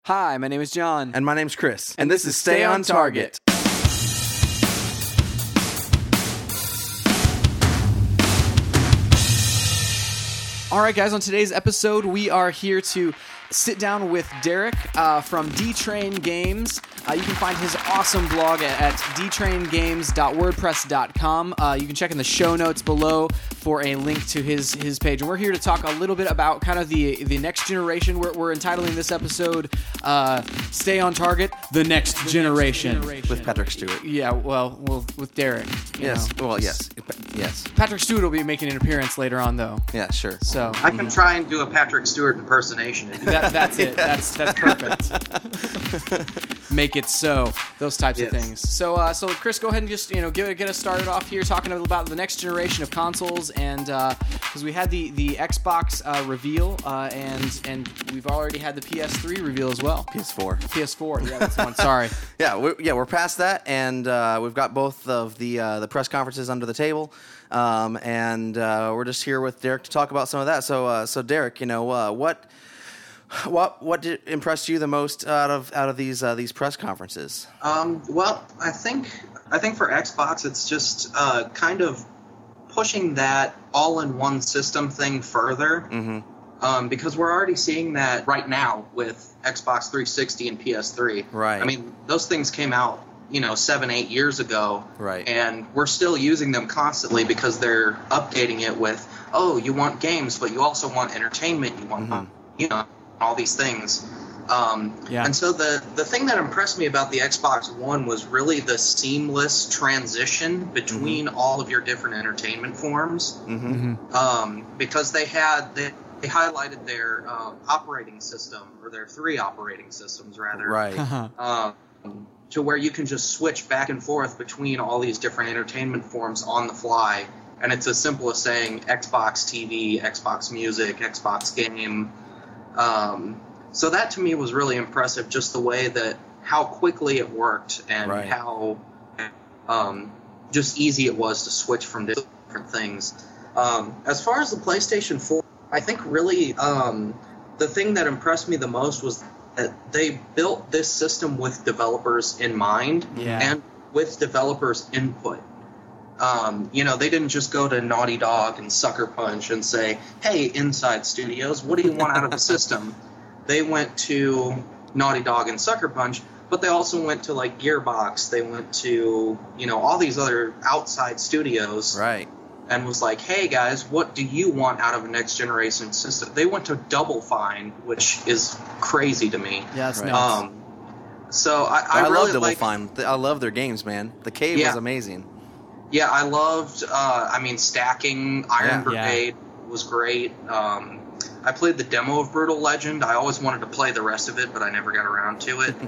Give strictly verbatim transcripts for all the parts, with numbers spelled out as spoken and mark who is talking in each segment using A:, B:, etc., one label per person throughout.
A: Hi, my name is John.
B: And my name's Chris.
A: And, and this, this is Stay on Target. All right, guys, on today's episode, we are here to sit down with Derek uh, from D-Train Games. Uh, you can find his awesome blog at, at d train games dot wordpress dot com. Uh, you can check in the show notes below for a link to his his page. And we're here to talk a little bit about kind of the the next generation. We're, we're entitling this episode uh, Stay on Target, The Next, the Generation. Next Generation.
B: With Patrick Stewart.
A: Yeah, well, well with Derek.
B: Yes,
A: know.
B: well, yes. Yes.
A: Patrick Stewart will be making an appearance later on, though.
B: Yeah, sure.
A: So
C: I can try and do a Patrick Stewart impersonation.
A: That, that's it. That's that's perfect. Make it so. Those types yes. of things. So, uh, so Chris, go ahead and just you know get get us started off here talking about the next generation of consoles, and because uh, we had the the Xbox uh, reveal, uh, and and we've already had the P S three reveal as well.
B: P S four.
A: P S four. Yeah, that's the one. Sorry.
B: yeah, we're, yeah, we're past that, and uh, we've got both of the uh, the press conferences under the table. Um, and uh, we're just here with Derek to talk about some of that. So, uh, so Derek, you know, uh, what, what, what did impressed you the most out of out of these uh, these press conferences?
C: Um, well, I think I think for Xbox, it's just uh, kind of pushing that all-in-one system thing further,
B: mm-hmm.
C: um, because we're already seeing that right now with Xbox three sixty and P S three.
B: Right.
C: I mean, those things came out, you know, seven, eight years ago.
B: Right.
C: And we're still using them constantly because they're updating it with, oh, you want games, but you also want entertainment. You want,
B: mm-hmm.
C: you know, all these things. Um,
A: yeah.
C: And so the, the thing that impressed me about the Xbox One was really the seamless transition between
B: mm-hmm.
C: all of your different entertainment forms.
B: Mm-hmm.
C: Um, because they had, they, they highlighted their um, operating system, or their three operating systems, rather.
B: Right.
C: um, to where you can just switch back and forth between all these different entertainment forms on the fly. And it's as simple as saying Xbox T V, Xbox Music, Xbox Game. Um, so that to me was really impressive, just the way that how quickly it worked and
B: right.
C: how um, just easy it was to switch from different things. Um, as far as the PlayStation four, I think really um, the thing that impressed me the most was that they built this system with developers in mind
A: yeah.
C: and with developers' input. Um, you know, they didn't just go to Naughty Dog and Sucker Punch and say, hey, Inside Studios, what do you want out of the system? They went to Naughty Dog and Sucker Punch, but they also went to, like, Gearbox. They went to, you know, all these other outside studios.
B: Right.
C: And was like, hey, guys, what do you want out of a next-generation system? They went to Double Fine, which is crazy to me.
A: Yeah, that's
B: right.
A: nuts.
C: Um, so I, I,
B: I
C: really
B: love Double
C: like,
B: Fine. I love their games, man. The Cave
C: yeah.
B: was amazing.
C: Yeah, I loved, uh, I mean, Stacking, Iron
B: Yeah.
C: Brigade yeah. was great. Um, I played the demo of Brutal Legend. I always wanted to play the rest of it, but I never got around to it.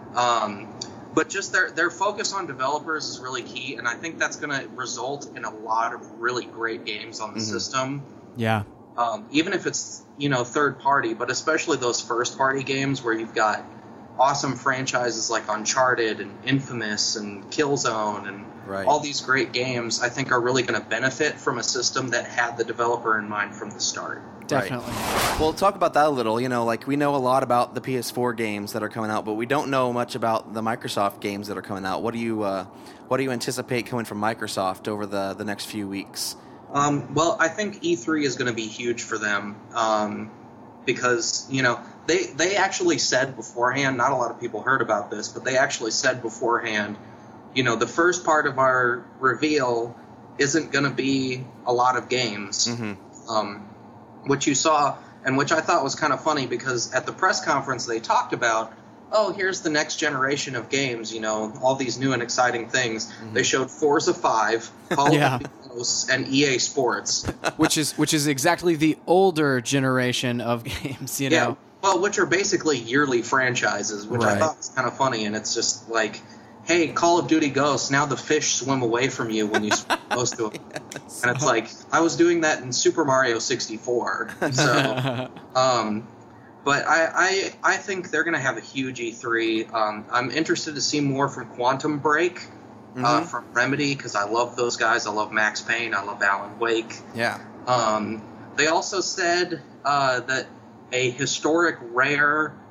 C: um But just their their focus on developers is really key, and I think that's going to result in a lot of really great games on the
B: mm-hmm.
C: system.
A: Yeah.
C: Um, even if it's, you know, third party, but especially those first party games where you've got awesome franchises like Uncharted and Infamous and Killzone and
B: right.
C: all these great games, I think are really going to benefit from a system that had the developer in mind from the start.
A: Definitely.
B: Right. Well, talk about that a little. You know, like we know a lot about the P S four games that are coming out, but we don't know much about the Microsoft games that are coming out. What do you, uh, what do you anticipate coming from Microsoft over the, the next few weeks?
C: Um, well, I think E three is going to be huge for them um, because, you know, they they actually said beforehand, not a lot of people heard about this, but they actually said beforehand, you know, the first part of our reveal isn't going to be a lot of games.
B: Mm-hmm.
C: Um, which you saw, and which I thought was kind of funny because at the press conference they talked about, oh, here's the next generation of games, you know, all these new and exciting things. Mm-hmm. They showed Forza five, Call
A: yeah.
C: of Duty Ghosts, and E A Sports.
A: which is which is exactly the older generation of games, you
C: yeah,
A: know.
C: Well, which are basically yearly franchises, which
A: right.
C: I thought was kind of funny, and it's just like, hey, Call of Duty Ghosts, now the fish swim away from you when you swim close to them. Yes. And it's like, I was doing that in Super Mario sixty-four. So, um, but I, I I think they're going to have a huge E three. Um, I'm interested to see more from Quantum Break, mm-hmm. uh, from Remedy, because I love those guys. I love Max Payne. I love Alan Wake.
B: Yeah.
C: Um, they also said uh, that a historic rare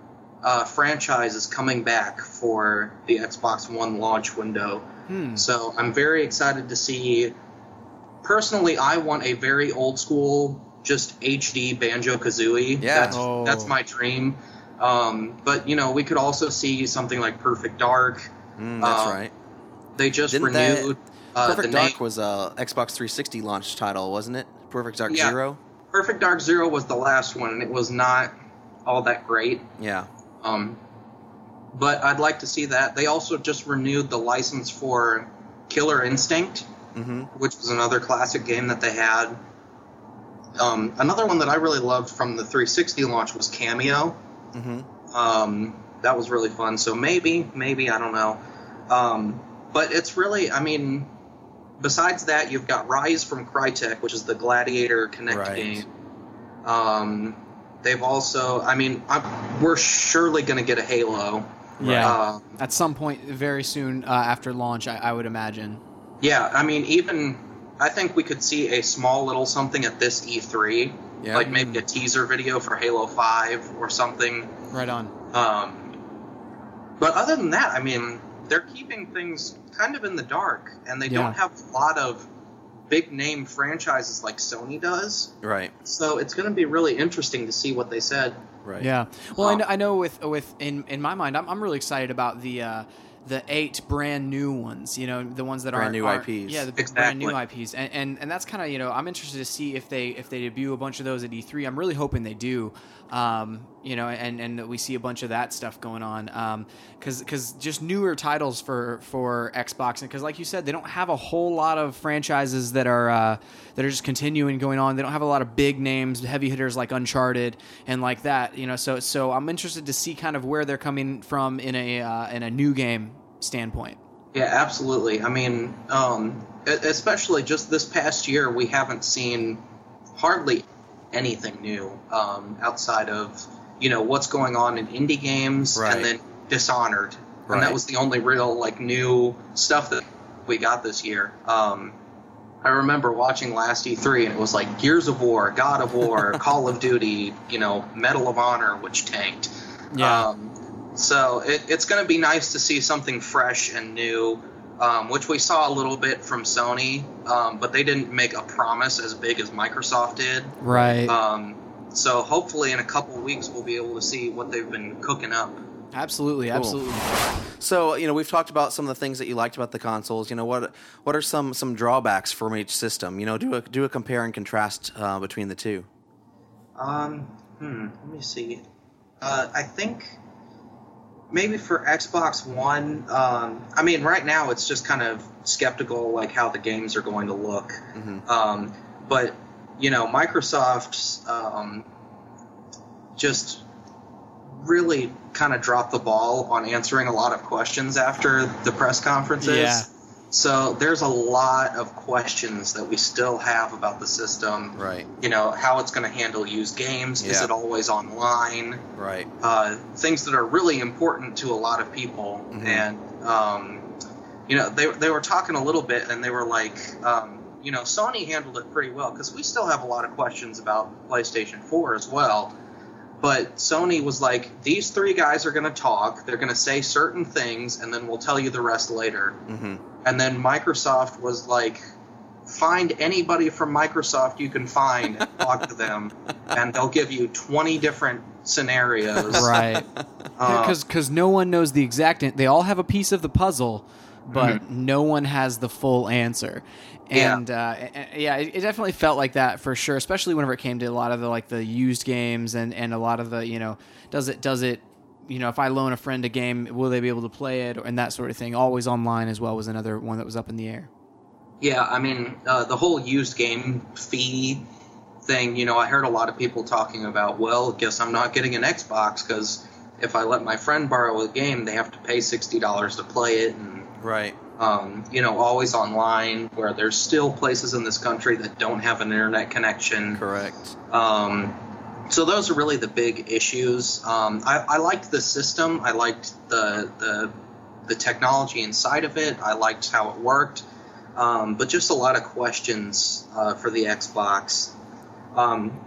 C: uh, franchise is coming back for the Xbox One launch window.
A: Hmm.
C: So I'm very excited to see. Personally, I want a very old school, just H D Banjo-Kazooie.
B: Yeah.
C: That's,
A: Oh.
C: that's my dream. Um, but, you know, we could also see something like Perfect Dark.
B: Mm, that's
C: Um,
B: right.
C: They just
B: Didn't that-
C: renewed uh,
B: Perfect
C: the
B: Dark
C: name.
B: was a Xbox three sixty launch title, wasn't it? Perfect Dark
C: Yeah.
B: Zero.
C: Perfect Dark Zero was the last one, and it was not all that great.
B: Yeah.
C: Um, but I'd like to see that. They also just renewed the license for Killer Instinct,
B: Mm-hmm.
C: which was another classic game that they had. Um, another one that I really loved from the three sixty launch was Cameo.
B: Mm-hmm.
C: Um, that was really fun. So maybe, maybe, I don't know. Um, but it's really, I mean, besides that, you've got Rise from Crytek, which is the Gladiator Connect
B: Right.
C: game. Um, they've also, I mean, I'm, we're surely going to get a Halo.
A: Yeah.
C: Uh,
A: At some point very soon uh, after launch, I, I would imagine.
C: yeah, I mean, even, I think we could see a small little something at this E three.
B: Yeah.
C: Like maybe a teaser video for Halo five or something.
A: Right on.
C: Um, but other than that, I mean, they're keeping things kind of in the dark, and they
A: Yeah.
C: don't have a lot of big name franchises like Sony does.
B: Right.
C: So it's going to be really interesting to see what they said.
B: Right.
A: Yeah. Well, I
C: Um,
A: know, I know with with in in my mind, I'm I'm really excited about the uh, the eight brand new ones. You know, the ones that
B: Brand
A: are
B: new
A: are-
B: I Ps.
A: Yeah, the brand new
C: Exactly.
A: I Ps, and and, and that's kind of, you know, I'm interested to see if they if they debut a bunch of those at E three. I'm really hoping they do. Um, you know, and and that we see a bunch of that stuff going on. Um, because because just newer titles for for Xbox, and because like you said, they don't have a whole lot of franchises that are uh, that are just continuing going on. They don't have a lot of big names, heavy hitters like Uncharted and like that. You know, so so I'm interested to see kind of where they're coming from in a uh, in a new game standpoint.
C: Yeah, absolutely. I mean, um, e- especially just this past year, we haven't seen hardly anything new um, outside of, you know, what's going on in indie games
B: Right.
C: and then Dishonored.
B: Right.
C: And that was the only real, like, new stuff that we got this year. Um, I remember watching last E three, and it was like Gears of War, God of War, Call of Duty, you know, Medal of Honor, which tanked.
A: Yeah.
C: Um, so it, it's going to be nice to see something fresh and new, um, which we saw a little bit from Sony, um, but they didn't make a promise as big as Microsoft did.
A: Right.
C: Um, so hopefully in a couple of weeks we'll be able to see what they've been cooking up.
A: absolutely. Absolutely.
B: So, you know, we've talked about some of the things that you liked about the consoles. You know, what what are some some drawbacks from each system? You know, do a do a compare and contrast uh, between the two.
C: Um, hmm, let me see. Uh, I think maybe for Xbox One, um, I mean, right now it's just kind of skeptical, like how the games are going to look.
B: Mm-hmm.
C: Um, but you know, Microsoft's um, just really kind of dropped the ball on answering a lot of questions after the press conferences.
A: Yeah.
C: So there's a lot of questions that we still have about the system.
B: Right.
C: You know, how it's going to handle used games. Is
B: Yeah.
C: it always online?
B: Right.
C: Uh, things that are really important to a lot of people.
B: Mhm.
C: And, um, you know, they, they were talking a little bit, and they were like, um, you know, Sony handled it pretty well, because we still have a lot of questions about PlayStation four as well. But Sony was like, these three guys are going to talk, they're going to say certain things, and then we'll tell you the rest later.
B: Mm-hmm.
C: And then Microsoft was like, find anybody from Microsoft you can find and talk to them, and they'll give you twenty different scenarios.
A: Right.
C: Uh,
A: Because because no one knows the exact. An- they all have a piece of the puzzle, but no one has the full answer.
C: Yeah.
A: And uh, a- a- yeah, it, it definitely felt like that for sure. Especially whenever it came to a lot of the like the used games and, and a lot of the, you know, does it does it, you know, if I loan a friend a game, will they be able to play it, and that sort of thing. Always online as well was another one that was up in the air.
C: Yeah, I mean, uh, the whole used game fee thing, you know, I heard a lot of people talking about, well, guess I'm not getting an Xbox, because if I let my friend borrow a game, they have to pay sixty dollars to play it, and,
B: Right.
C: um, you know, always online, where there's still places in this country that don't have an internet connection.
B: Correct.
C: Um, so those are really the big issues. Um, I, I liked the system. I liked the, the the technology inside of it. I liked how it worked. Um, but just a lot of questions uh, for the Xbox. Um, as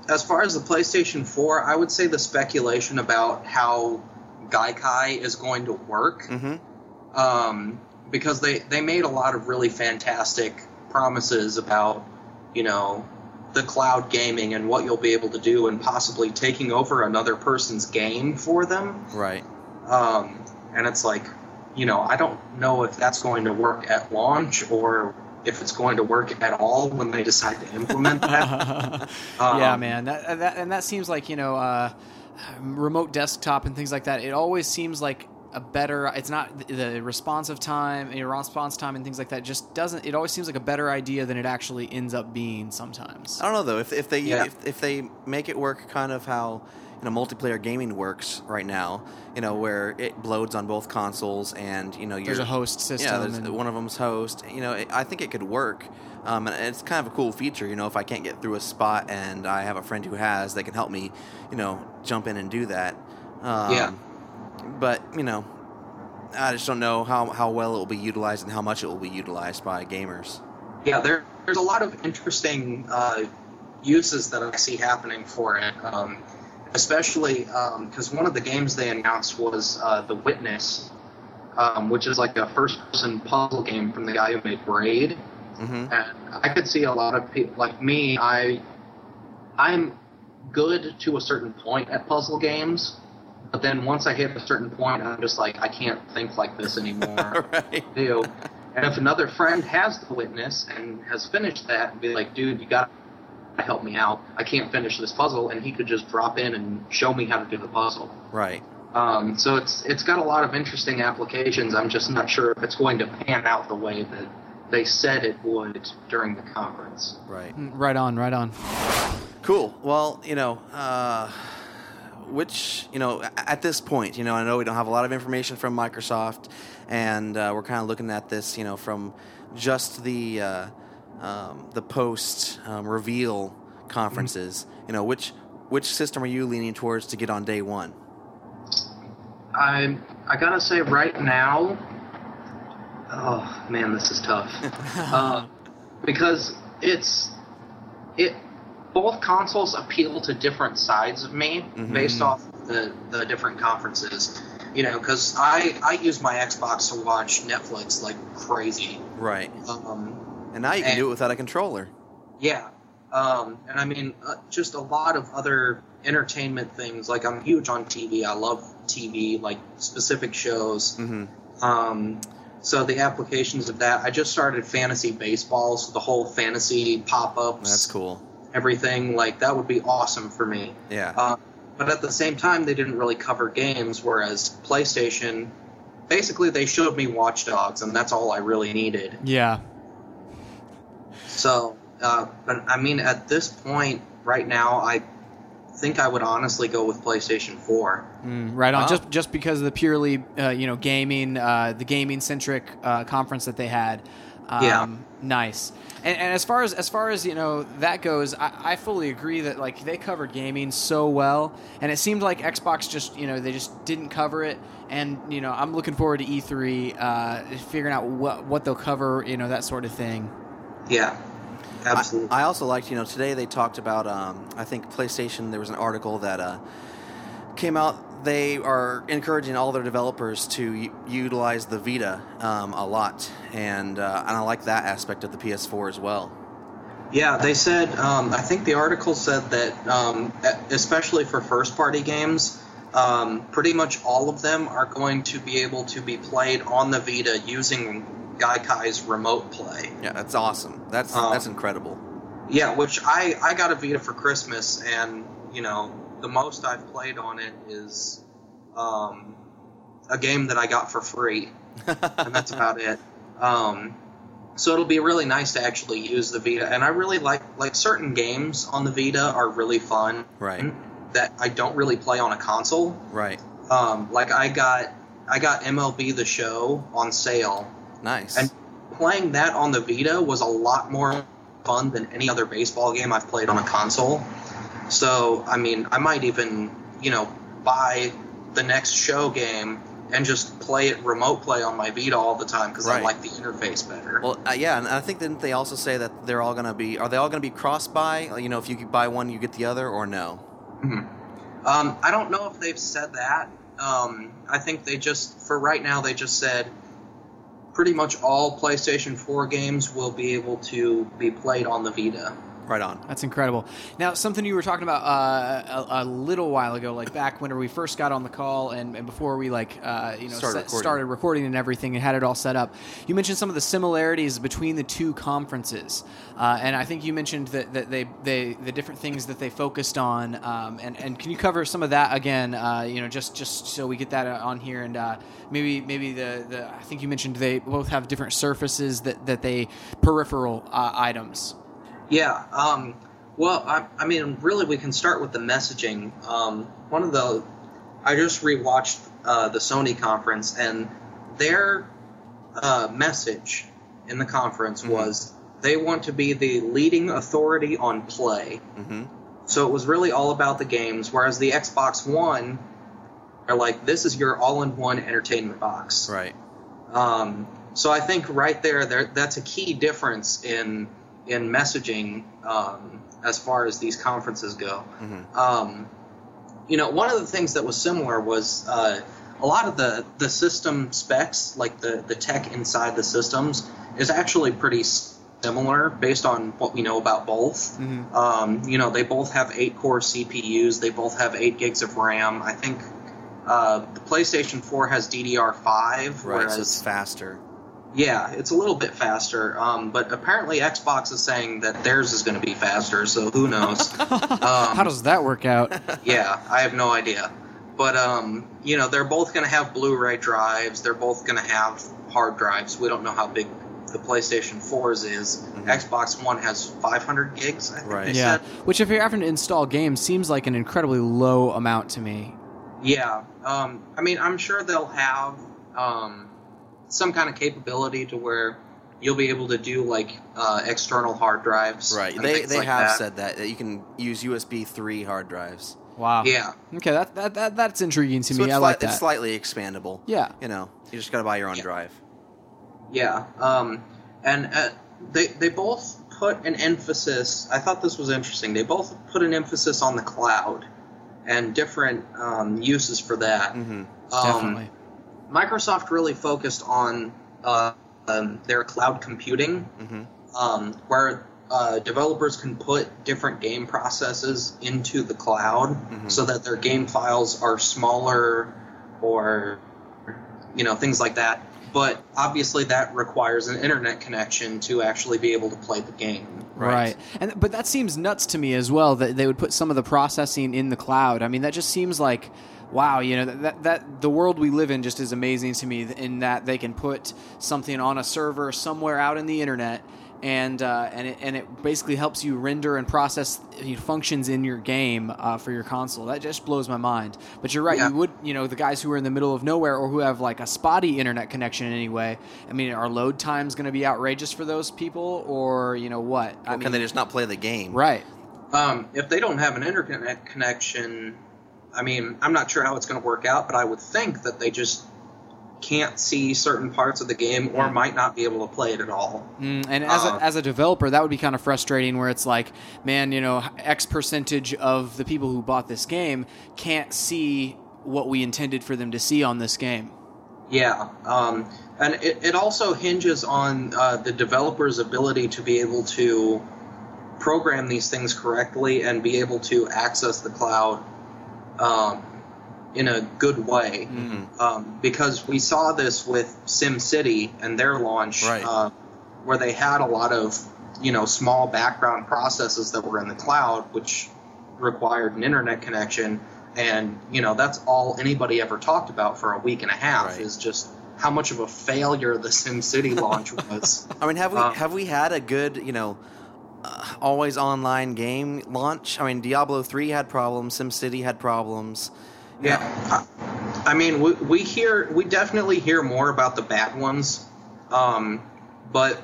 C: as far as the PlayStation four, I would say the speculation about how Gaikai is going to work,
B: Mm-hmm.
C: um, because they, they made a lot of really fantastic promises about, you know, the cloud gaming and what you'll be able to do and possibly taking over another person's game for them.
B: Right.
C: Um, and it's like, you know, I don't know if that's going to work at launch or if it's going to work at all when they decide to implement that. um,
A: yeah, man. That, that and that seems like, you know, uh, remote desktop and things like that. It always seems like a better. It's not the responsive time, your response time, and things like that. Just doesn't. It always seems like a better idea than it actually ends up being sometimes.
B: I don't know though if if they
C: Yeah.
B: if, if they make it work kind of how you know multiplayer gaming works right now, you know where it loads on both consoles and you know you're,
A: There's a host system.
B: Yeah, there's,
A: and,
B: one of them's host. You know, it, I think it could work. Um, and it's kind of a cool feature. You know, if I can't get through a spot and I have a friend who has, they can help me. You know, jump in and do that. Um,
C: Yeah.
B: But you know, I just don't know how how well it will be utilized and how much it will be utilized by gamers.
C: Yeah, there, there's a lot of interesting uh, uses that I see happening for it, um, especially because um, one of the games they announced was uh, The Witness, um, which is like a first-person puzzle game from the guy who made Braid.
B: Mm-hmm.
C: And I could see a lot of people, like me, I, I'm good to a certain point at puzzle games, but then once I hit a certain point, I'm just like, I can't think like this anymore.
B: Right.
C: Do. And if another friend has The Witness and has finished that and be like, dude, you got to help me out. I can't finish this puzzle. And he could just drop in and show me how to do the puzzle.
B: Right.
C: Um, so it's it's got a lot of interesting applications. I'm just not sure if it's going to pan out the way that they said it would during the conference.
B: Right.
A: right on, right on.
B: Cool. Well, you know, uh, which, you know, at this point, you know, I know we don't have a lot of information from Microsoft, and uh, we're kind of looking at this, you know, from just the uh, um, the post um, reveal conferences. Mm-hmm. You know, which which system are you leaning towards to get on day one?
C: I I gotta say right now, oh man, this is tough, uh, because it's it. Both consoles appeal to different sides of me mm-hmm. based off the, the different conferences. You know, because I, I use my Xbox to watch Netflix like crazy.
B: Right.
C: Um,
B: and now you can
C: and,
B: do it without a controller.
C: Yeah. Um, and I mean, uh, just a lot of other entertainment things. Like, I'm huge on T V. I love T V, like specific shows.
B: Mm-hmm.
C: Um, so the applications of that. I just started fantasy baseball, so the whole fantasy pop-ups.
B: That's cool.
C: Everything, like, that would be awesome for me.
B: Yeah.
C: Uh, but at the same time, they didn't really cover games, whereas PlayStation, basically they showed me Watch Dogs, and that's all I really needed.
A: Yeah.
C: So, uh, but I mean, at this point, right now, I think I would honestly go with PlayStation four.
A: Mm, right on.
B: Wow.
A: Just just because of the purely, uh, you know, gaming, uh, the gaming-centric uh, conference that they had. Um,
C: Yeah.
A: Nice. And, and as far as as far as you know that goes, I, I fully agree that like they covered gaming so well, and it seemed like Xbox just you know they just didn't cover it. And you know I'm looking forward to E three, uh, figuring out what what they'll cover, you know that sort of thing.
C: Yeah, absolutely.
B: I, I also liked, you know, today they talked about, um, I think PlayStation, there was an article that uh, came out. They are encouraging all their developers to u- utilize the Vita um, a lot, and uh, and I like that aspect of the P S four as well.
C: Yeah, they said, um, I think the article said that, um, especially for first-party games, um, pretty much all of them are going to be able to be played on the Vita using Gaikai's remote play.
B: Yeah, that's awesome. That's
C: Um,
B: that's incredible.
C: Yeah, which I, I got a Vita for Christmas, and, you know, the most I've played on it is um, a game that I got for free, and that's about it. Um, so it'll be really nice to actually use the Vita, and I really like like certain games on the Vita are really fun.
B: Right.
C: That I don't really play on a console.
B: Right.
C: Um, like I got I got M L B The Show on sale,
B: Nice.
C: and playing that on the Vita was a lot more fun than any other baseball game I've played on a console. So, I mean, I might even, you know, buy the next show game and just play it remote play on my Vita all the time because
B: Right.
C: I like the interface better.
B: Well, uh, yeah, and I think didn't they also say that they're all going to be, are they all going to be cross-buy? You know, if you buy one, you get the other, or no?
C: Mm-hmm. Um, I don't know if they've said that. Um, I think they just, for right now, they just said pretty much all PlayStation four games will be able to be played on the Vita.
B: Right on.
A: That's incredible. Now, something you were talking about uh, a, a little while ago, like back when we first got on the call and, and before we like uh, you know
B: Started
A: set,
B: recording.
A: started recording and everything and had it all set up. You mentioned some of the similarities between the two conferences, uh, and I think you mentioned that, that they, they the different things that they focused on. Um, and and can you cover some of that again? Uh, you know, just just so we get that on here, and uh, maybe maybe the, the I think you mentioned they both have different surfaces that that they peripheral uh, items.
C: Yeah, um, well, I, I mean, really, we can start with the messaging. Um, one of the, I just rewatched uh, the Sony conference, and their uh, message in the conference
B: Mm-hmm.
C: was they want to be the leading authority on play.
B: Mm-hmm.
C: So it was really all about the games, whereas the Xbox One are like, this is your all-in-one entertainment box.
B: Right.
C: Um, so I think right there, there, that's a key difference in in messaging um, as far as these conferences go.
B: Mm-hmm.
C: Um, you know, one of the things that was similar was uh, a lot of the, the system specs, like the, the tech inside the systems, is actually pretty similar based on what we know about both.
A: Mm-hmm.
C: Um, you know, they both have eight-core C P Us. They both have eight gigs of RAM. I think uh, the PlayStation four has D D R five,
B: Right,
C: whereas
B: so it's faster.
C: yeah, it's a little bit faster, um, but apparently Xbox is saying that theirs is going to be faster, so who knows? um,
A: How does that work out?
C: yeah, I have no idea. But, um, you know, they're both going to have Blu-ray drives. They're both going to have hard drives. We don't know how big the PlayStation four's is.
B: Mm-hmm.
C: Xbox One has five hundred gigs, I think
B: Right.
C: they
A: Yeah,
C: said.
A: which if you're having to install games seems like an incredibly low amount to me.
C: Yeah, um, I mean, I'm sure they'll have um, some kind of capability to where you'll be able to do like uh, external hard drives.
B: Right.
C: and
B: They
C: things
B: they
C: like
B: have
C: that.
B: said that, that you can use U S B three hard drives.
A: Wow.
C: Yeah.
A: Okay, that, that, that that's intriguing to
B: So
A: me.
B: it's,
A: I
B: sli-
A: like that.
B: it's slightly expandable.
A: Yeah.
B: You know, you just got to buy your own
C: Yeah.
B: drive.
C: Yeah, um, and uh, they they both put an emphasis. I thought this was interesting. They both put an emphasis on the cloud and different um, uses for that.
B: Mm-hmm.
C: Um,
A: Definitely.
C: Microsoft really focused on uh, um, their cloud computing,
B: Mm-hmm.
C: um, where uh, developers can put different game processes into the cloud,
B: Mm-hmm.
C: so that their game files are smaller, or you know, things like that. But obviously, that requires an internet connection to actually be able to play the game.
A: Right.
B: Right.
A: And but that seems nuts to me as well that they would put some of the processing in the cloud. I mean, that just seems like wow, you know, that, that that the world we live in just is amazing to me in that they can put something on a server somewhere out in the internet and uh, and it and it basically helps you render and process functions in your game uh, for your console. That just blows my mind. But you're right,
C: Yeah.
A: you would, you know, the guys who are in the middle of nowhere or who have like a spotty internet connection anyway. I mean, are load times going to be outrageous for those people, or you know what? I
B: Or
A: mean,
B: can they just not play the game?
A: right?
C: Um, if they don't have an internet connection, I mean, I'm not sure how it's going to work out, but I would think that they just can't see certain parts of the game or might not be able to play it at all.
A: Mm, and as
C: Uh,
A: a, as a developer, that would be kind of frustrating. Where it's like, man, you know, X percentage of the people who bought this game can't see what we intended for them to see on this game.
C: Yeah, um, and it, it also hinges on uh, the developer's ability to be able to program these things correctly and be able to access the cloud um, in a good way.
B: Mm-hmm.
C: Um, because we saw this with SimCity and their launch,
B: Right.
C: uh, where they had a lot of, you know, small background processes that were in the cloud, which required an internet connection. And, you know, that's all anybody ever talked about for a week and a half
B: Right.
C: is just how much of a failure the SimCity launch was.
B: I mean, have we
C: Uh,
B: have we had a good, you know, uh, always online game launch? I mean, Diablo three had problems. SimCity had problems.
C: Yeah, I, I mean, we, we hear, we definitely hear more about the bad ones, um, but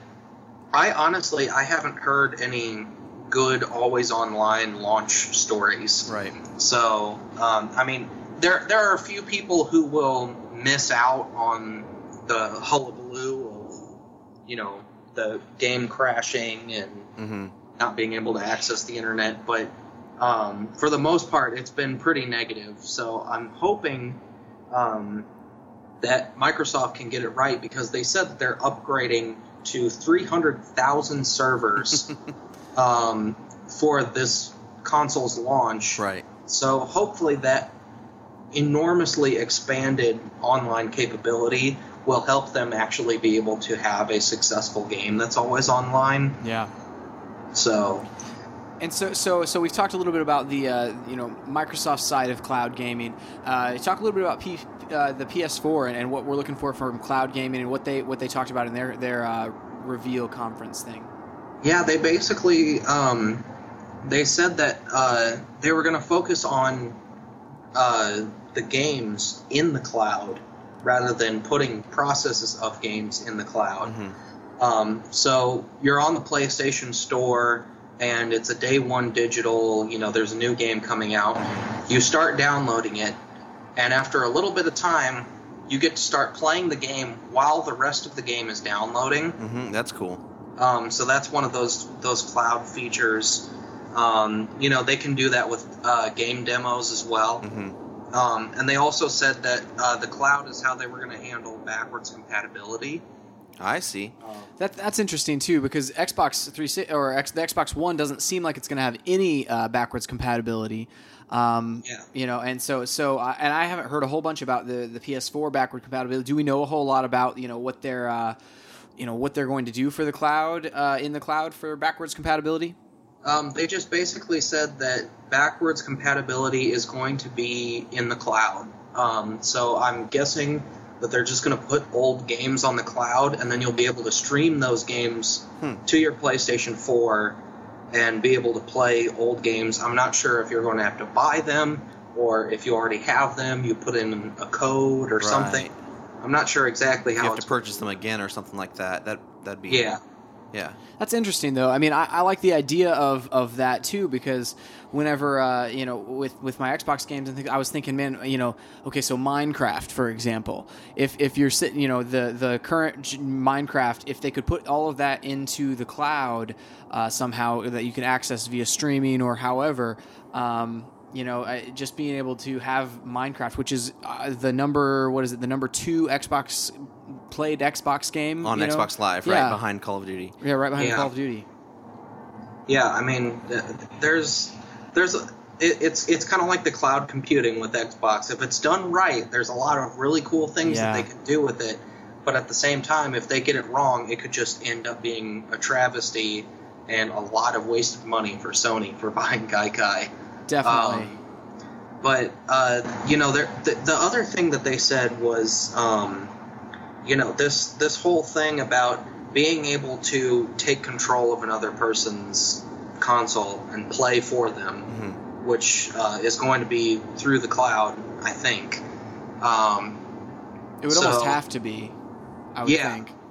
C: I honestly, I haven't heard any good always online launch stories.
B: Right.
C: So, um, I mean, there there are a few people who will miss out on the hullabaloo of, you know, the game crashing and
B: Mm-hmm.
C: not being able to access the internet. But um, for the most part, it's been pretty negative. So I'm hoping um, that Microsoft can get it right, because they said that they're upgrading to three hundred thousand servers um, for this console's launch.
B: Right.
C: So hopefully that enormously expanded online capability will help them actually be able to have a successful game that's always online.
A: Yeah.
C: So,
A: And so, so, so we've talked a little bit about the, uh, you know, Microsoft side of cloud gaming. Uh, talk a little bit about P, uh, the P S four and, and what we're looking for from cloud gaming and what they what they talked about in their their uh, reveal conference thing.
C: yeah, they basically um, they said that uh, they were going to focus on uh, the games in the cloud rather than putting processes of games in the cloud.
B: Mm-hmm.
C: Um, so you're on the PlayStation Store, and it's a day one digital, you know, there's a new game coming out. You start downloading it, and after a little bit of time, you get to start playing the game while the rest of the game is downloading.
B: Mm-hmm. That's cool.
C: Um, so that's one of those those cloud features. Um, you know, they can do that with uh, game demos as well.
B: Mm-hmm.
C: Um, and they also said that uh, the cloud is how they were going to handle backwards compatibility.
B: I see.
A: That that's interesting too, because Xbox three sixty or X, the Xbox One doesn't seem like it's going to have any uh, backwards compatibility. Um,
C: Yeah.
A: You know, and so so uh, and I haven't heard a whole bunch about the, the P S four backward compatibility. Do we know a whole lot about, you know, what they're uh, you know what they're going to do for the cloud uh, in the cloud for backwards compatibility?
C: Um, they just basically said that backwards compatibility is going to be in the cloud. Um, so I'm guessing that they're just going to put old games on the cloud, and then you'll be able to stream those games
B: Hmm.
C: to your PlayStation four and be able to play old games. I'm not sure if you're going to have to buy them, or if you already have them, you put in a code or
B: Right.
C: something. I'm not sure exactly how
B: You have
C: it's
B: to purchase them again or something like that. That that'd be
C: Yeah.
B: yeah.
A: That's interesting, though. I mean, I, I like the idea of, of that too, because whenever uh, you know, with, with my Xbox games and things, I was thinking, man, you know, okay, so Minecraft, for example, if if you're sitting, you know, the the current g- Minecraft, if they could put all of that into the cloud uh, somehow that you can access via streaming or however. Um, You know, uh, just being able to have Minecraft, which is uh, the number, what is it, the number two Xbox played Xbox game
B: On
A: you know?
B: Xbox Live, right
A: Yeah.
B: behind Call of Duty.
A: Yeah, right behind
C: Yeah.
A: Call of Duty.
C: Yeah, I mean, th- there's there's a, it, it's it's kind of like the cloud computing with Xbox. If it's done right, there's a lot of really cool things
A: Yeah.
C: that they can do with it. But at the same time, if they get it wrong, it could just end up being a travesty and a lot of wasted money for Sony for buying Gaikai.
A: Definitely.
C: Um, but uh, you know, there, the the other thing that they said was, um, you know, this this whole thing about being able to take control of another person's console and play for them,
B: Mm-hmm.
C: which uh, is going to be through the cloud, I think. Um,
A: It would
C: so-
A: almost have to be, I would
C: Yeah.
A: think.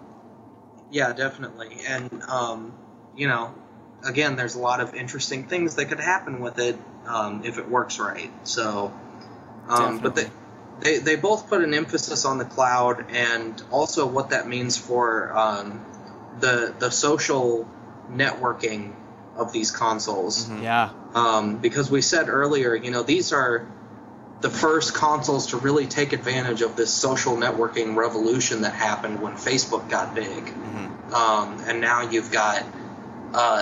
C: yeah, definitely. And um, you know, again, there's a lot of interesting things that could happen with it um, if it works right. So, um, but they, they they both put an emphasis on the cloud and also what that means for um, the the social networking of these consoles.
B: Mhm.
A: Yeah.
C: Um, because we said earlier, you know, these are the first consoles to really take advantage of this social networking revolution that happened when Facebook got big.
B: Mm-hmm.
C: Um, and now you've got uh,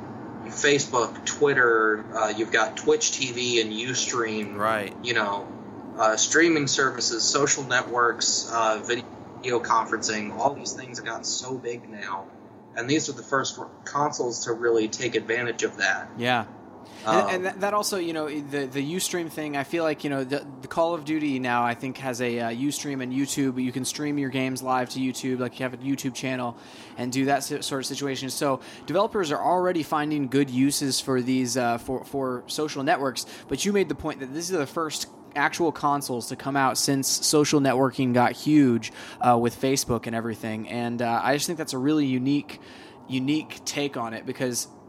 C: Facebook, Twitter, uh, you've got Twitch T V and Ustream,
B: Right.
C: you know, uh, streaming services, social networks, uh, video conferencing, all these things have gotten so big now. And these are the first consoles to really take advantage of that.
A: Yeah.
C: Um,
A: And, and that, that also, you know, the the Ustream thing, I feel like, you know, the, the Call of Duty now, I think, has a uh, Ustream and YouTube. You can stream your games live to YouTube, like you have a YouTube channel, and do that si- sort of situation. So developers are already finding good uses for these, uh, for, for social networks. But you made the point that these are the first actual consoles to come out since social networking got huge uh, with Facebook and everything. And uh, I just think that's a really unique, unique take on it, because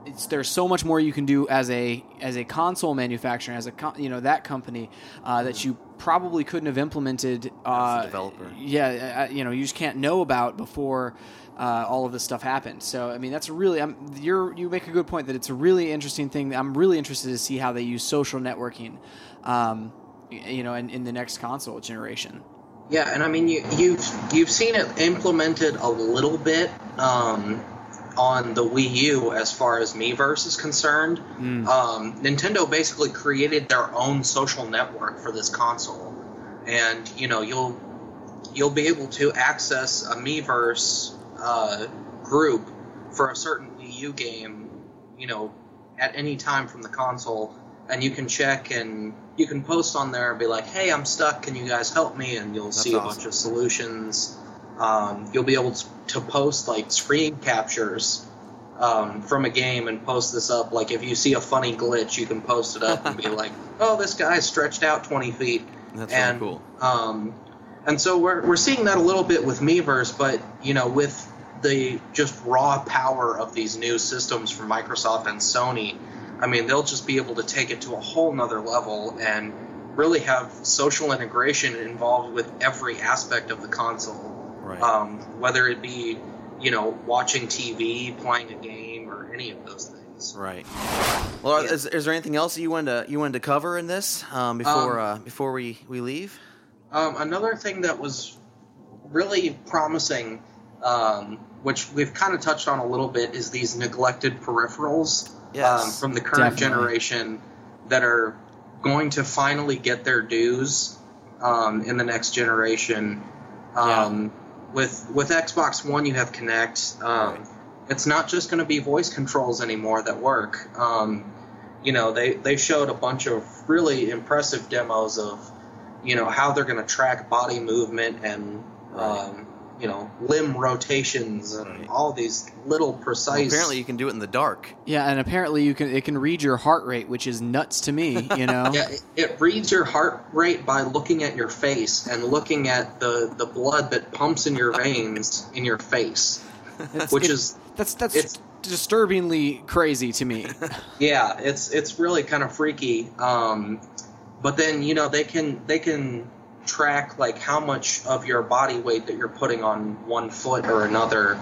A: it's, there's so much more you can do as a as a console manufacturer, as a co- you know that company uh, that you probably couldn't have implemented uh,
B: as a developer.
A: Yeah, uh, you know, you just can't know about before uh, all of this stuff happened. So I mean, that's really I'm, you're you make a good point that it's a really interesting thing. I'm really interested to see how they use social networking, um, you know, in, in the next console generation.
C: Yeah, and I mean, you, you've you've seen it implemented a little bit um, on the Wii U as far as Miiverse is concerned. Mm. Um, Nintendo basically created their own social network for this console, and you know you'll you'll be able to access a Miiverse uh, group for a certain Wii U game, you know, at any time from the console. And you can check and you can post on there and be like, hey, I'm stuck. Can you guys help me? And you'll That's see awesome. a bunch of solutions. Um, you'll be able to, to post like screen captures um, from a game and post this up. Like if you see a funny glitch, you can post it up and be like, oh, this guy's stretched out twenty feet.
B: That's
C: and,
B: really cool.
C: Um, and so we're we're seeing that a little bit with Miiverse, but you know, with the just raw power of these new systems from Microsoft and Sony, I mean, they'll just be able to take it to a whole nother level and really have social integration involved with every aspect of the console.
B: Right.
C: Um, whether it be, you know, watching T V, playing a game, or any of those things.
B: Right. Well, yeah. is, is there anything else you wanted to you wanted to cover in this um, before um, uh, before we, we leave?
C: Um, another thing that was really promising, um, which we've kind of touched on a little bit, is these neglected peripherals.
B: Yes,
C: um, from the current
A: definitely.
C: generation that are going to finally get their dues um, in the next generation. Um,
A: yeah.
C: With with Xbox One, you have Kinect. Um,
B: right.
C: It's not just going to be voice controls anymore that work. Um, you know, they, they showed a bunch of really impressive demos of, you know, how they're going to track body movement and
B: right.
C: um, you know, limb rotations and
B: right.
C: all these little precise.
B: Well, apparently, you can do it in the dark.
A: Yeah, and apparently you can it can read your heart rate, which is nuts to me. You know.
C: Yeah, it, it reads your heart rate by looking at your face and looking at the, the blood that pumps in your veins in your face,
A: It's,
C: which
A: it,
C: is
A: that's that's
C: it's,
A: disturbingly crazy to me.
C: yeah, it's it's really kind of freaky. Um, but then you know they can they can. track like how much of your body weight that you're putting on one foot or another,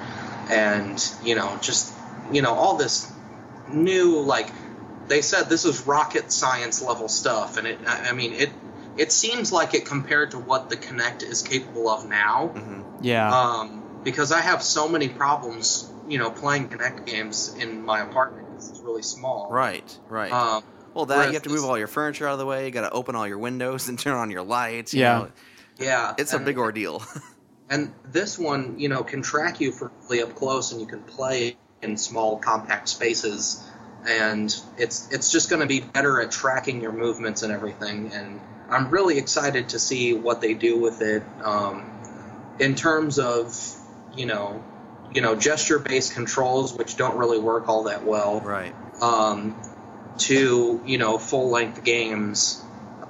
C: and you know just you know all this new, like they said, this is rocket science level stuff, and it I mean it it seems like it compared to what the Kinect is capable of now.
B: Mm-hmm.
A: Yeah.
C: Um, because I have so many problems, you know, playing Kinect games in my apartment because it's really small.
B: Right. Right.
C: Um,
B: Well, that you have to move all your furniture out of the way. You got to open all your windows and turn on your lights. You
A: Yeah.
B: know.
C: yeah,
B: It's
C: and,
B: a big ordeal.
C: And this one, you know, can track you from really up close, and you can play in small, compact spaces. And it's it's just going to be better at tracking your movements and everything. And I'm really excited to see what they do with it um, in terms of, you know, you know, gesture-based controls, which don't really work all that well.
B: Right.
C: Um, to, you know, full-length games.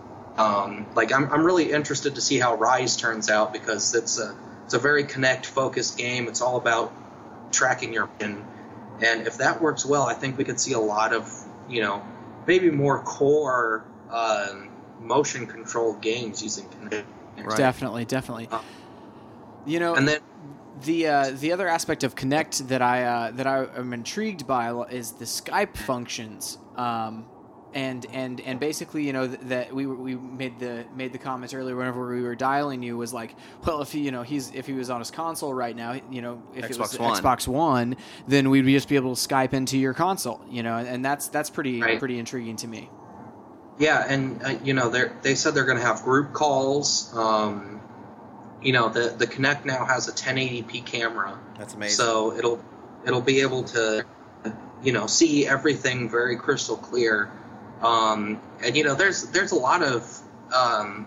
C: Um, like, I'm I'm really interested to see how Rise turns out, because it's a it's a very Kinect-focused game. It's all about tracking your and and if that works well, I think we could see a lot of, you know, maybe more core uh, motion-controlled games using Kinect.
B: Right.
A: Definitely, definitely.
C: Uh,
A: you know,
C: and then
A: the uh, the other aspect of Kinect that I uh, that I am intrigued by is the Skype functions, um, and and and basically, you know, th- that we we made the made the comments earlier whenever we were dialing you was like, well, if he you know he's if he was on his console right now, you know, if
B: Xbox
A: it was
B: One.
A: Xbox One, then we'd just be able to Skype into your console, you know, and, and that's that's pretty
C: Right.
A: pretty intriguing to me.
C: yeah, and uh, you know, they they said they're going to have group calls. Um, You know, the the Kinect now has a ten eighty p camera.
B: That's amazing.
C: So it'll it'll be able to, you know, see everything very crystal clear. Um, and you know, there's there's a lot of um,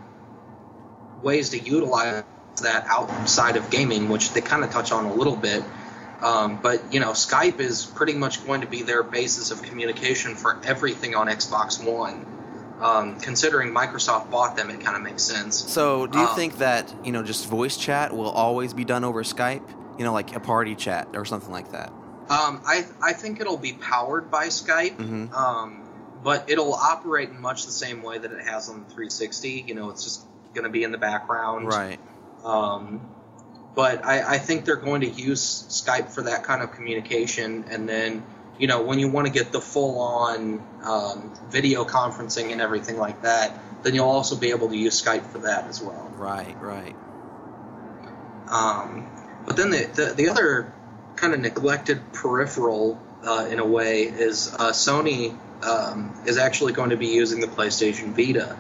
C: ways to utilize that outside of gaming, which they kind of touch on a little bit. Um, but you know, Skype is pretty much going to be their basis of communication for everything on Xbox One. Um, considering Microsoft bought them, it kind of makes sense.
B: So, do you
C: Um,
B: think that, you know, just voice chat will always be done over Skype? You know, like a party chat or something like that?
C: Um, I I think it'll be powered by Skype,
B: Mm-hmm.
C: um, but it'll operate in much the same way that it has on the three sixty. You know, it's just going to be in the background.
B: Right.
C: Um, but I, I think they're going to use Skype for that kind of communication, and then, you know, when you want to get the full-on um, video conferencing and everything like that, then you'll also be able to use Skype for that as well.
B: Right, right.
C: Um, but then the, the, the other kind of neglected peripheral, uh, in a way, is uh, Sony um, is actually going to be using the PlayStation Vita,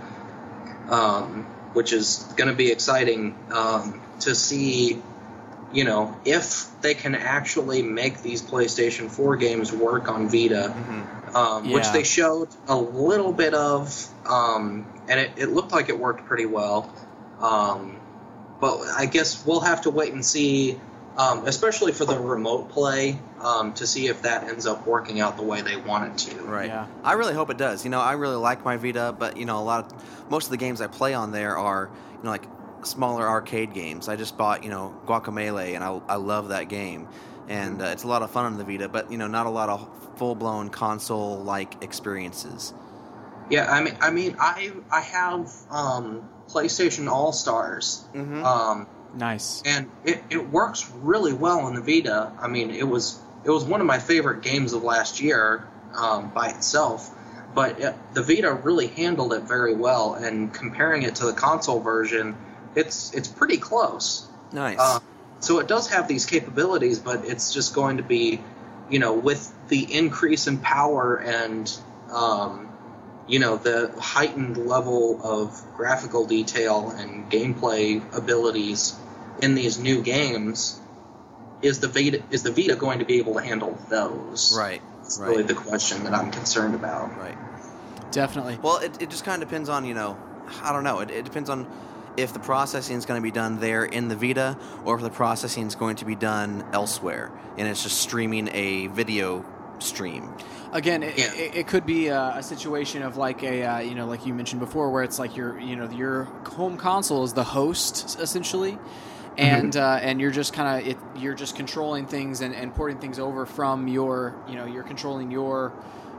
C: um, which is going to be exciting um, to see, you know, if they can actually make these PlayStation four games work on Vita,
B: Mm-hmm.
C: um,
A: Yeah.
C: which they showed a little bit of, um, and it, it looked like it worked pretty well. Um, but I guess we'll have to wait and see, um, especially for the remote play, um, to see if that ends up working out the way they want it to.
B: Right.
A: Yeah.
B: I really hope it does. You know, I really like my Vita, but you know, a lot of most of the games I play on there are, you know, like smaller arcade games. I just bought, you know, Guacamelee, and I I love that game, and uh, it's a lot of fun on the Vita. But you know, not a lot of full blown console like experiences.
C: Yeah, I mean, I mean, I I have um, PlayStation All Stars,
B: Mm-hmm.
C: um,
A: Nice.
C: and it, it works really well on the Vita. I mean, it was it was one of my favorite games of last year um, by itself, but it, the Vita really handled it very well. And comparing it to the console version, it's it's pretty close.
B: Nice.
C: Uh, so it does have these capabilities, but it's just going to be, you know, with the increase in power and, um, you know, the heightened level of graphical detail and gameplay abilities in these new games, is the Vita is the Vita going to be able to handle those?
B: right.
C: That's
B: right.
C: really the question that I'm concerned about.
B: Right.
A: Definitely.
B: Well, it, it just kind of depends on, you know, I don't know. It, it depends on if the processing is going to be done there in the Vita, or if the processing is going to be done elsewhere, and it's just streaming a video stream.
A: Again, it,
C: Yeah.
A: it, it could be a, a situation of like a uh, you know, like you mentioned before, where it's like your you know your home console is the host essentially, and uh, and you're just kind of you're just controlling things and, and porting things over from your you know you're controlling your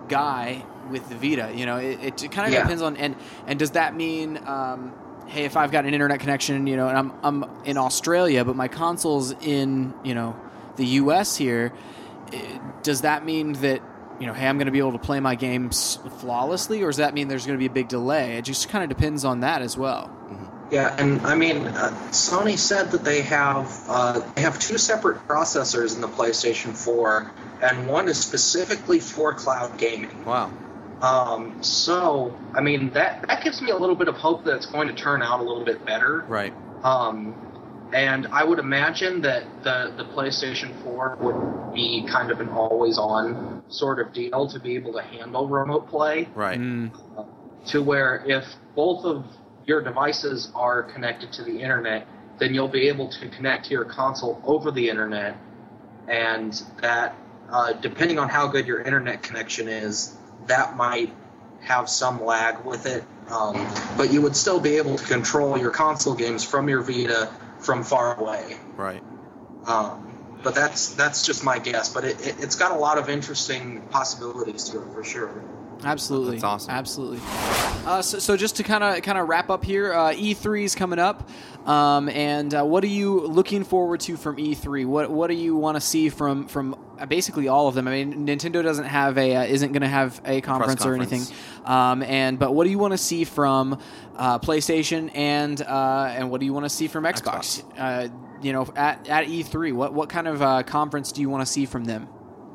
A: guy with the Vita. You know, it, it kind of
C: Yeah.
A: depends on and and does that mean um, hey, if I've got an internet connection, you know, and I'm I'm in Australia, but my console's in you know the U S here, eh, does that mean that you know, hey, I'm going to be able to play my games flawlessly, or does that mean there's going to be a big delay? It just kind of depends on that as well.
C: Yeah, and I mean, uh, Sony said that they have uh, they have two separate processors in the PlayStation four, and one is specifically for cloud gaming.
B: Wow.
C: Um, so, I mean, that that gives me a little bit of hope that it's going to turn out a little bit better.
B: Right.
C: Um, and I would imagine that the, the PlayStation four would be kind of an always-on sort of deal to be able to handle remote play,
B: Right.
A: Mm,
C: to where if both of your devices are connected to the internet, then you'll be able to connect to your console over the internet, and that, uh, depending on how good your internet connection is, that might have some lag with it, um, but you would still be able to control your console games from your Vita from far away.
B: Right.
C: Um, but that's that's just my guess. But it, it, it's got a lot of interesting possibilities to it for sure.
A: absolutely.
B: That's awesome.
A: Absolutely. Uh, so, so just to kind of kind of wrap up here, uh, E three is coming up, um, and uh, what are you looking forward to from E three? What what do you want to see from from uh, basically all of them? I mean, Nintendo doesn't have a uh, isn't going to have a conference, or
B: conference.
A: anything, um, and but what do you want to see from uh, PlayStation and uh, and what do you want to see from Xbox?
B: Xbox.
A: Uh, you know, at at E three, what what kind of uh, conference do you want to see from them?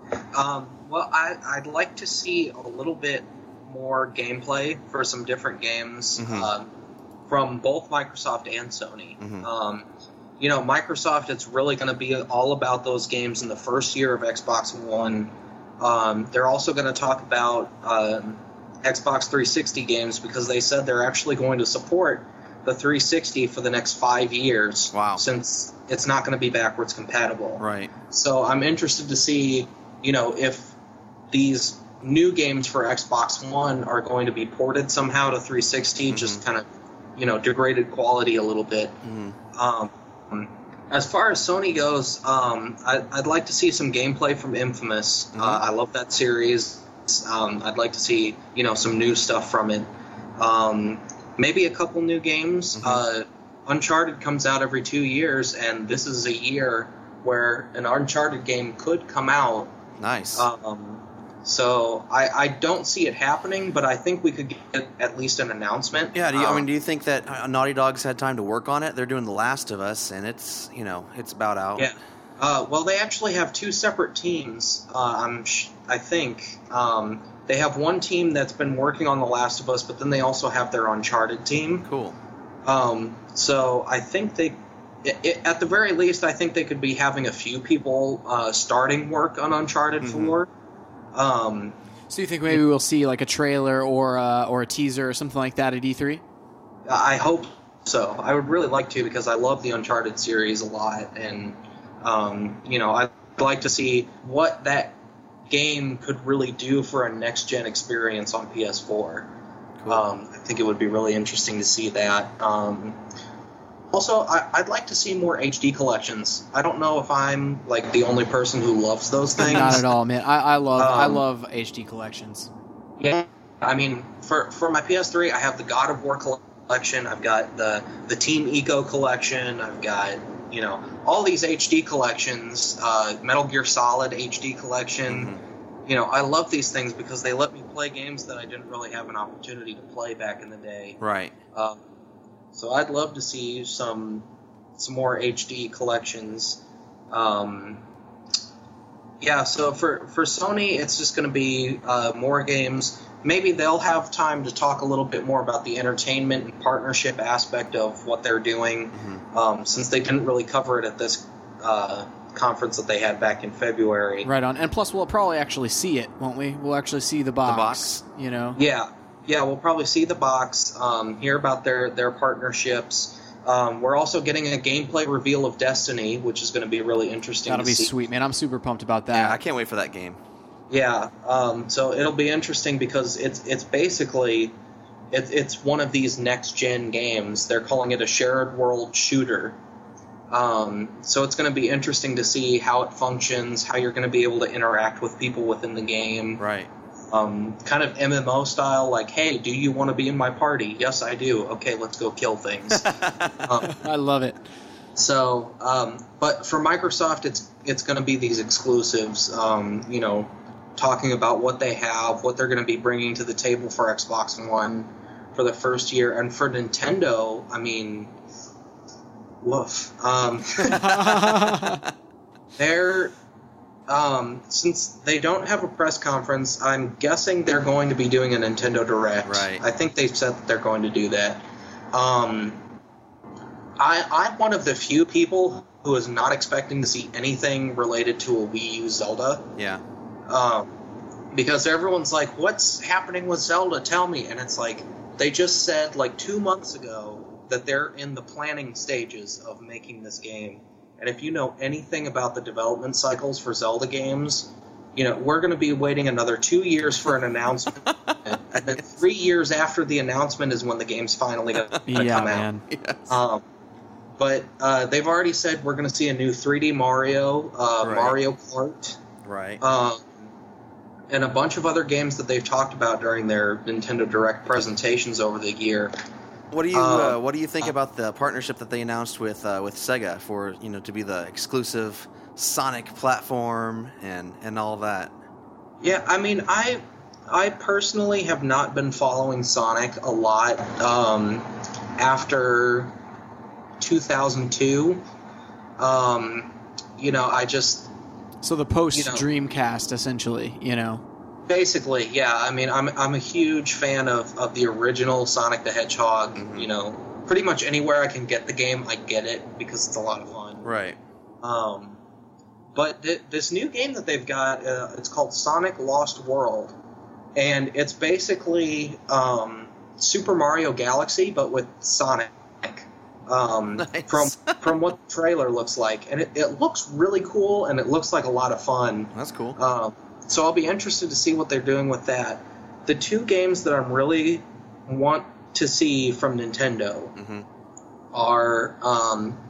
C: Um, well, I, I'd like to see a little bit more gameplay for some different games
B: Mhm.
C: um, from both Microsoft and Sony.
B: Mhm.
C: Um, you know, Microsoft, it's really going to be all about those games in the first year of Xbox One. Um, they're also going to talk about um, Xbox three sixty games because they said they're actually going to support the three sixty for the next five years.
B: Wow.
C: Since it's not going to be backwards compatible.
B: Right.
C: So I'm interested to see, you know, if these new games for Xbox One are going to be ported somehow to three sixty,
B: Mhm.
C: just kind of, you know, degraded quality a little bit.
B: Mhm.
C: Um, As far as Sony goes, um, I, I'd like to see some gameplay from Infamous.
B: Mm-hmm.
C: Uh, I love that series. Um, I'd like to see, you know, some new stuff from it. Um, maybe a couple new games.
B: Mm-hmm.
C: Uh, Uncharted comes out every two years, and this is a year where an Uncharted game could come out.
B: Nice.
C: Um, so I, I don't see it happening, but I think we could get at least an announcement.
B: Yeah, do you,
C: um,
B: I mean, do you think that uh, Naughty Dog's had time to work on it? They're doing The Last of Us, and it's, you know, it's about out.
C: Yeah. Uh, well, they actually have two separate teams. Uh, I'm, sh- I think um, they have one team that's been working on The Last of Us, but then they also have their Uncharted team.
B: Cool.
C: Um, so I think they, it, it, at the very least, I think they could be having a few people uh, starting work on Uncharted
B: Mm-hmm.
C: four. Um,
A: So you think maybe we'll see like a trailer or uh, or a teaser or something like that at E three?
C: I hope so. I would really like to because I love the Uncharted series a lot, and um, you know, I'd like to see what that game could really do for a next-gen experience on P S four.
B: Cool.
C: Um, I think it would be really interesting to see that. Um, also, I, I'd like to see more H D collections. I don't know if I'm like the only person who loves those things.
A: Not at all, man. I, I love I
C: Um,
A: love H D collections.
C: Yeah, I mean, for for my P S three, I have the God of War collection. I've got the the Team Eco collection. I've got, you know, all these H D collections. Uh, Metal Gear Solid H D collection.
B: Mm-hmm.
C: You know, I love these things because they let me play games that I didn't really have an opportunity to play back in the day.
B: Right.
C: Uh, so I'd love to see some some more H D collections. Um, yeah, so for, for Sony, it's just going to be uh, more games. Maybe they'll have time to talk a little bit more about the entertainment and partnership aspect of what they're doing,
B: Mm-hmm.
C: um, since they didn't really cover it at this uh, conference that they had back in February.
A: Right on. And plus, we'll probably actually see it, won't we? We'll actually see the box.
B: box?
A: You know.
C: Yeah, yeah, we'll probably see the box, um, hear about their, their partnerships. Um, we're also getting a gameplay reveal of Destiny, which is going to be really interesting
A: That'll
C: to
A: be
C: see.
A: sweet, man. I'm super pumped about that.
B: Yeah, I can't wait for that game.
C: Yeah, um, so it'll be interesting because it's it's basically it's it's one of these next gen games. They're calling it a shared world shooter. Um, so it's going to be interesting to see how it functions, how you're going to be able to interact with people within the game.
B: Right.
C: Um, kind of M M O style, like, hey, do you want to be in my party? Yes, I do. Okay, let's go kill things. um,
A: I love it.
C: so, um, but for Microsoft, it's it's going to be these exclusives. Um, you know, talking about what they have, what they're going to be bringing to the table for Xbox One for the first year, and for Nintendo, I mean, woof. Um, they're um, since they don't have a press conference, I'm guessing they're going to be doing a Nintendo Direct.
B: Right.
C: I think they've said that they're going to do that. Um, I, I'm one of the few people who is not expecting to see anything related to a Wii U Zelda.
B: Yeah.
C: Um, because everyone's like, what's happening with Zelda? Tell me. And it's like, they just said like two months ago that they're in the planning stages of making this game. And if you know anything about the development cycles for Zelda games, you know, we're going to be waiting another two years for an announcement. And then three years after the announcement is when the game's finally going to
A: Yeah,
C: come
A: man.
C: out.
B: Yes.
C: Um, but uh, they've already said we're going to see a new three D Mario, uh,
B: Right.
C: Mario Kart,
B: Right.
C: um, and a bunch of other games that they've talked about during their Nintendo Direct presentations over the year.
B: What do you
C: uh,
B: uh, What do you think about the partnership that they announced with uh, with Sega for, you know, to be the exclusive Sonic platform and and all that?
C: Yeah, I mean, I I personally have not been following Sonic a lot um, after two thousand two. Um, you know, I just
A: So the post
C: You know.
A: Dreamcast, essentially, you know.
C: basically, yeah. I mean, I'm I'm a huge fan of, of the original Sonic the Hedgehog.
B: Mhm.
C: You know, pretty much anywhere I can get the game, I get it because it's a lot of fun.
B: Right.
C: Um, but th- this new game that they've got, uh, it's called Sonic Lost World, and it's basically um, Super Mario Galaxy, but with Sonic. Um,
B: Nice.
C: From from what the trailer looks like, and it, it looks really cool, and it looks like a lot of fun.
B: That's cool.
C: Um, so I'll be interested to see what they're doing with that. The two games that I'm really want to see from Nintendo
B: hmm
C: are um,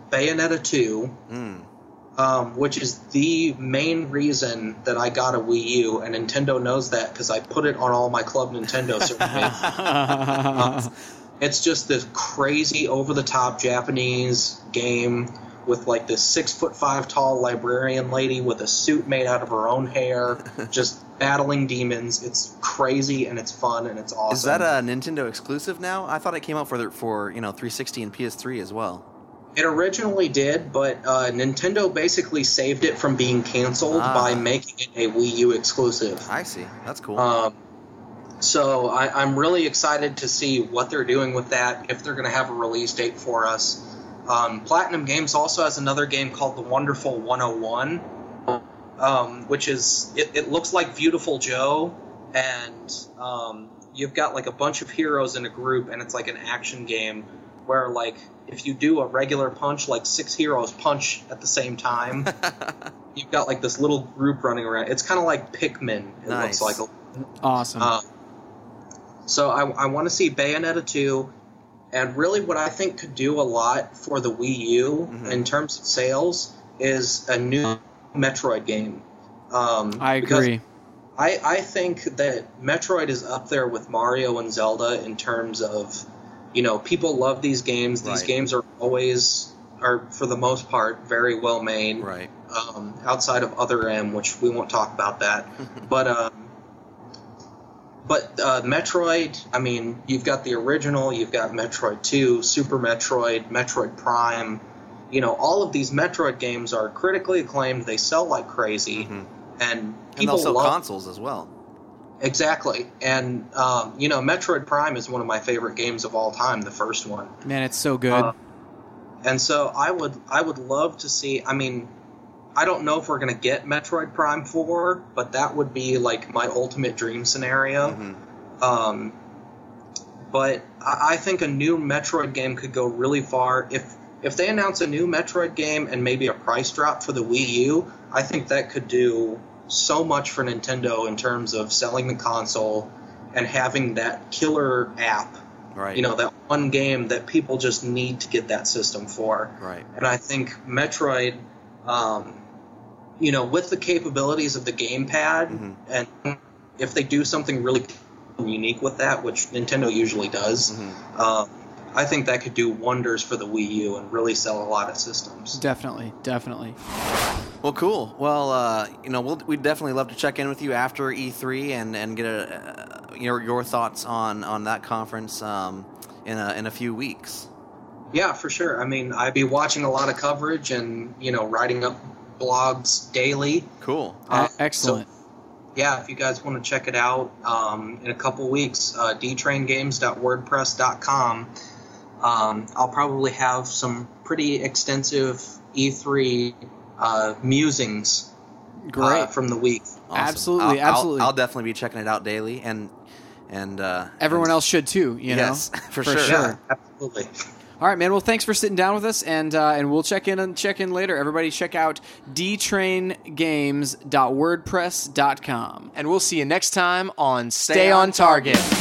C: Bayonetta two,
B: Mm.
C: um, which is the main reason that I got a Wii U, and Nintendo knows that because I put it on all my Club Nintendo certificates. um, it's just this crazy, over-the-top Japanese game with like this six foot five tall librarian lady with a suit made out of her own hair, just battling demons. It's crazy and it's fun and it's awesome.
B: Is that a Nintendo exclusive now? I thought it came out for the, for you know three sixty and P S three as well.
C: It originally did, but uh, Nintendo basically saved it from being canceled
B: Ah.
C: by making it a Wii U exclusive.
B: I see. That's cool.
C: Um, so I, I'm really excited to see what they're doing with that, if they're going to have a release date for us. Um, Platinum Games also has another game called The Wonderful one oh one, um, which is, it, it looks like Beautiful Joe, and um, you've got like a bunch of heroes in a group, and it's like an action game where like if you do a regular punch, like six heroes punch at the same time. You've got like this little group running around. It's kind of like Pikmin, it
B: Nice.
C: looks like.
A: Awesome.
C: Uh, so I, I want to see Bayonetta two, and really what I think could do a lot for the Wii U
B: Mhm.
C: in terms of sales is a new Metroid game. Um,
A: I
C: because
A: agree.
C: I, I think that Metroid is up there with Mario and Zelda in terms of, you know, people love these games. These
B: Right.
C: games are always, are for the most part, very well made.
B: Right.
C: Um, outside of Other M, which we won't talk about that. but um, but uh, Metroid, I mean, you've got the original, you've got Metroid two, Super Metroid, Metroid Prime. You know, all of these Metroid games are critically acclaimed. They sell like crazy,
B: Mhm.
C: and
B: And
C: people
B: also
C: love
B: consoles as well.
C: exactly. And um, you know, Metroid Prime is one of my favorite games of all time. The first one.
A: Man, it's so good.
C: Uh, And so I would I would love to see. I mean, I don't know if we're going to get Metroid Prime four, but that would be like my ultimate dream scenario.
B: Mhm.
C: Um, but I, I think a new Metroid game could go really far. If if they announce a new Metroid game and maybe a price drop for the Wii U, I think that could do so much for Nintendo in terms of selling the console and having that killer app.
B: Right.
C: You know, that one game that people just need to get that system for.
B: Right.
C: And I think Metroid, um, you know, with the capabilities of the gamepad,
B: Mhm.
C: and if they do something really unique with that, which Nintendo usually does,
B: Mhm.
C: um, I think that could do wonders for the Wii U and really sell a lot of systems.
A: Definitely, definitely.
B: Well, cool. Well, uh, you know, we'll, we'd definitely love to check in with you after E three and, and get a, uh, your your thoughts on, on that conference um, in a in a few weeks.
C: Yeah, for sure. I mean, I'd be watching a lot of coverage and, you know, writing up blogs daily.
B: Cool.
C: Uh,
A: E- Excellent.
C: so- Yeah, if you guys want to check it out um, in a couple weeks, uh, d train games dot wordpress dot com. Um, I'll probably have some pretty extensive E three uh, musings
A: Great.
C: uh, from the week.
B: Awesome.
A: Absolutely,
B: I'll, I'll-
A: absolutely.
B: I'll, definitely be checking it out daily, and and uh,
A: Everyone
B: and-
A: else should too, you know?
B: Yes, for sure.
C: Yeah, absolutely.
A: All right, man. Well, thanks for sitting down with us, and uh, and we'll check in and check in later. Everybody, check out d train games dot wordpress dot com, and we'll see you next time on Stay,
B: Stay
A: on
B: on
A: Target.